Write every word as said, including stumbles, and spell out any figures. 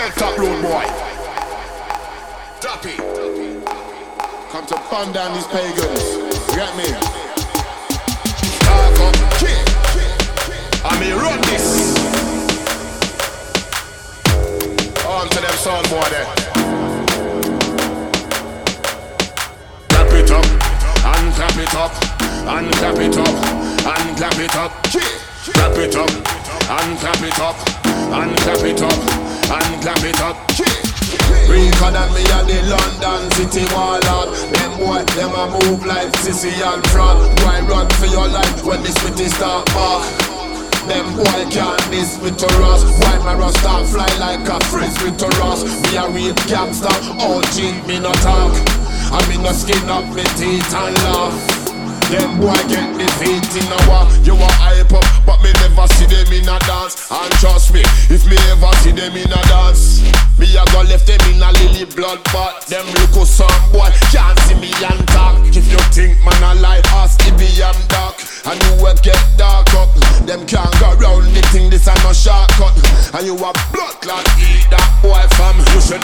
Well, top road boy. Tappy. Come to fun down these pagans. You get me? Talk up, kick. I mean, run this. On to them sound boy there. Clap it up, and clap it up, and clap it up, and clap it up. Clap it up, and clap it up, and clap it up, and clap it up. Weaker than me at the London City Warlord. Them boy, them a move like Sissy and Frog. Why run for your life when this city start back? Them boy can't miss with to us. Why my rasta fly like a frisbee to us? Me a real gangster, all G, me no talk. I me no skin up me teeth and laugh. Them boy get defeat in a war. You a hype up, but me never see them in a dance. And trust me, if me ever see them in a dance, me a go left them in a lily blood pot. Them look who some boy can't see me and talk. If you think man a lie, ask if I am dark. And you will get dark up. Them can't go round the thing, this a no shortcut. And you a blood clot, eat that boy fam. You should